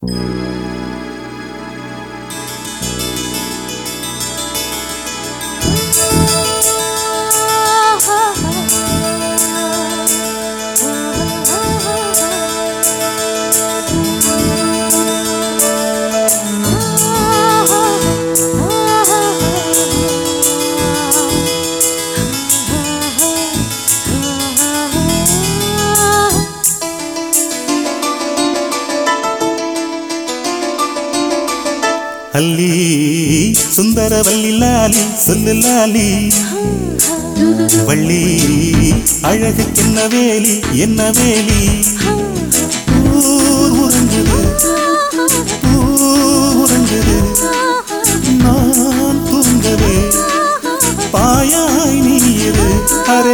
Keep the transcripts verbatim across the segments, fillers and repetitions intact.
அல்லி சுந்தரவல்லி லாலி சொல்லு லாலி வள்ளி அழகு என்ன வேலி என்ன வேலி ஊர் உறங்குது ஊர் உறங்குது நான் தூங்கவே பாயாய் நீரு அரே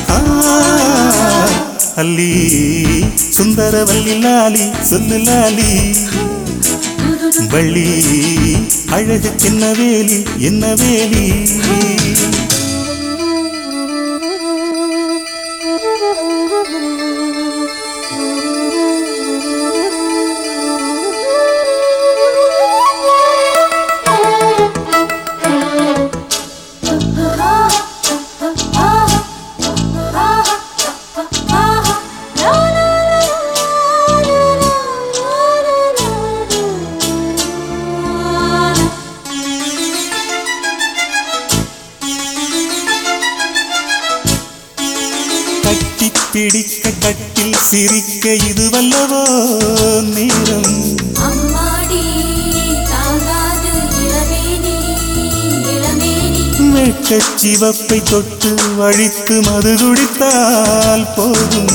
அல்லி சுந்தரவல்லி லாலி சொல்லு லாலி வள்ளி அழகு என்ன வேலி என்ன வேலி கட்டி பிடிக்க கட்டில் சிரிக்க இது வல்லவோ நேரம் வெட்கச் சிவப்பை தொட்டு வழித்து மது குடித்தால் போதும்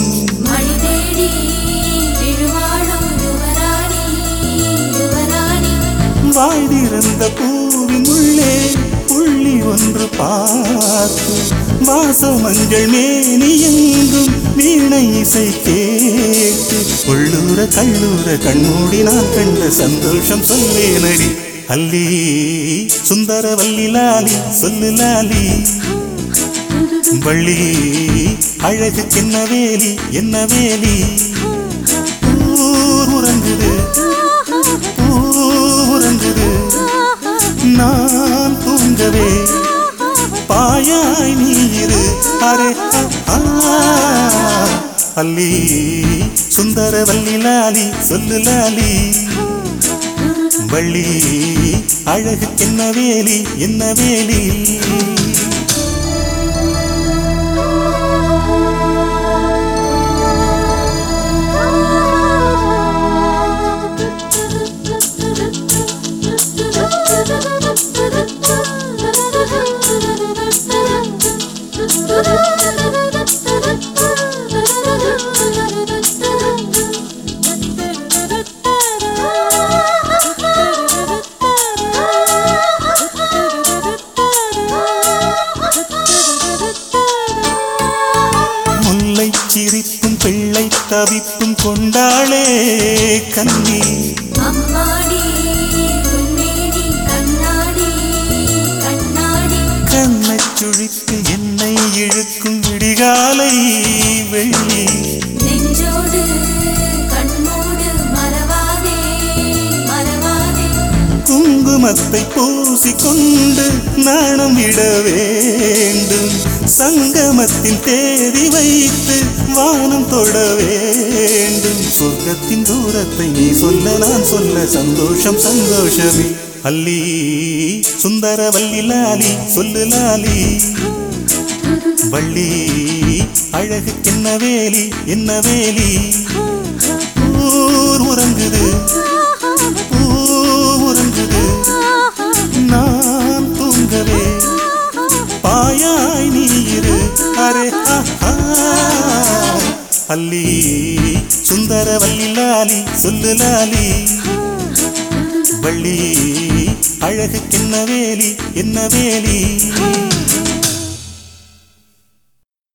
வாய்திருந்த பூவின் உள்ளே புள்ளி ஒன்று பார்த்து வாச மஞ்சள் மேனி எங்கும் வீணை இசை கேட்டு உள்ளூர கல்லூர கண்மூடி நான் கண்ட சந்தோஷம் சொல்லேனடி அல்லி சுந்தரவல்லி லாலி சொல்லு லாலி வள்ளி அழகு என்ன வேலி என்ன வேலி ஊர் உறங்குது ஊர் உறங்குது நான் தூங்கவே பாயாய் நீரு அரே அல்லி சுந்தரவல்லி லாலி சொல்லு லாலி வள்ளி அழகு என்ன வேலி என்ன வேலி சிரிப்பும் பிள்ளை தவிப்பும் கொண்டாளே கண்ணி கண்ணச் சுழித்து என்னை இழுக்கும் விடிகாலை வெள்ளி குங்குமத்தை பூசிக்கொண்டு நாணம் விட வேண்டும் சங்கமத்தின் தேதி வைத்து வானம் தொட வேண்டும் சொர்க்கத்தின் தூரத்தை நீ சொல்ல நான் சொல்ல சந்தோஷம் சந்தோஷமே அல்லி சுந்தரவல்லி லாலி சொல்லு லாலி வள்ளி அழகு என்ன வேலி என்ன வேலி ஊர் உறங்குது ஊர் உறங்குது நான் தூங்கவே பாயாய் நீரு அரே அல்லி சுந்தரவல்லி லாலி சொல்லு லாலி வள்ளி அழகு என்ன வேலி என்ன வேலி